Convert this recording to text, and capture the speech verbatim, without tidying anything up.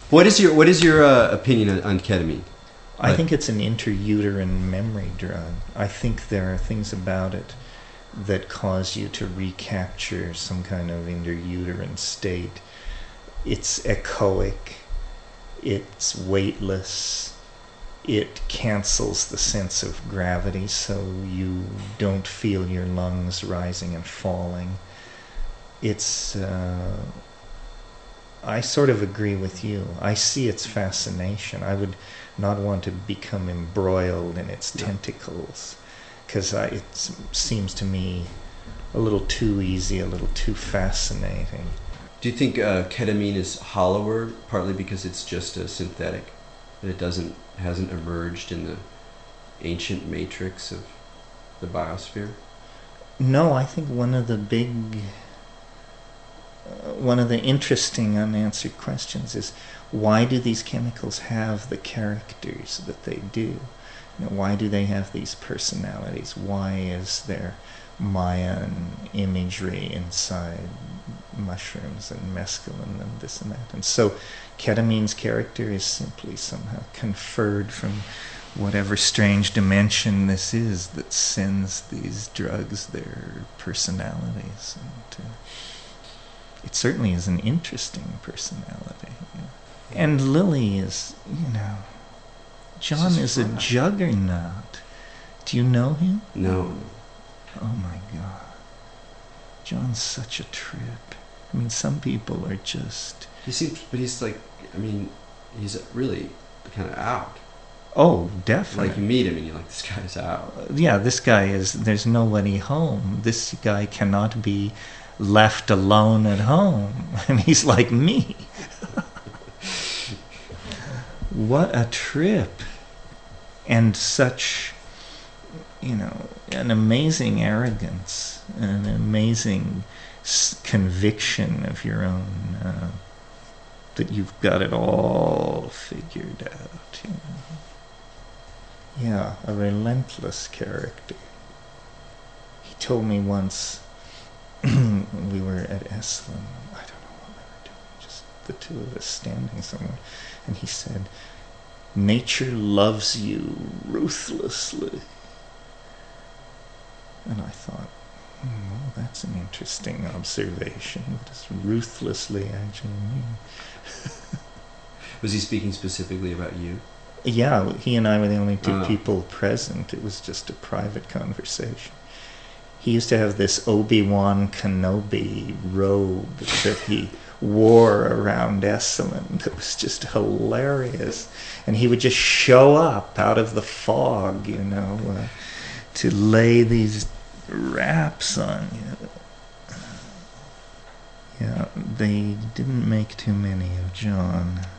What is your What is your uh, opinion on, on ketamine? I think it's an intrauterine memory drug. I think there are things about it that cause you to recapture some kind of intrauterine state. It's echoic, it's weightless, it cancels the sense of gravity, so you don't feel your lungs rising and falling. It's... Uh, I sort of agree with you. I see its fascination. I would not want to become embroiled in its tentacles, because it seems to me a little too easy, a little too fascinating. Do you think uh, ketamine is hollower, partly because it's just a synthetic, that it doesn't hasn't emerged in the ancient matrix of the biosphere? No, I think one of the big... Uh, one of the interesting unanswered questions is, why do these chemicals have the characters that they do? You know, why do they have these personalities? Why is there Mayan imagery inside mushrooms and mescaline and this and that? And so ketamine's character is simply somehow conferred from whatever strange dimension this is that sends these drugs their personalities. And, uh, it certainly is an interesting personality. Yeah. And Lily is, you know, John is, is a juggernaut. Do you know him? No. Oh my God. John's such a trip. I mean, some people are just... He seems, but he's like, I mean, he's really kind of out. Oh, definitely. Like, you meet him and you're like, this guy's out. Yeah, this guy is, there's nobody home. This guy cannot be left alone at home. And he's like me. What a trip. And such, you know, an amazing arrogance, an amazing s- conviction of your own, uh, that you've got it all figured out, you know. Yeah, a relentless character. He told me once, we were at Esalen, I don't know what we were doing, just the two of us standing somewhere, and he said, "Nature loves you ruthlessly." And I thought, hmm, well, that's an interesting observation. What does ruthlessly actually mean? Was he speaking specifically about you? Yeah, he and I were the only two Oh. people present. It was just a private conversation. He used to have this Obi-Wan Kenobi robe that he wore around Esalen that was just hilarious. And he would just show up out of the fog, you know, uh, to lay these raps on you. Yeah, they didn't make too many of John.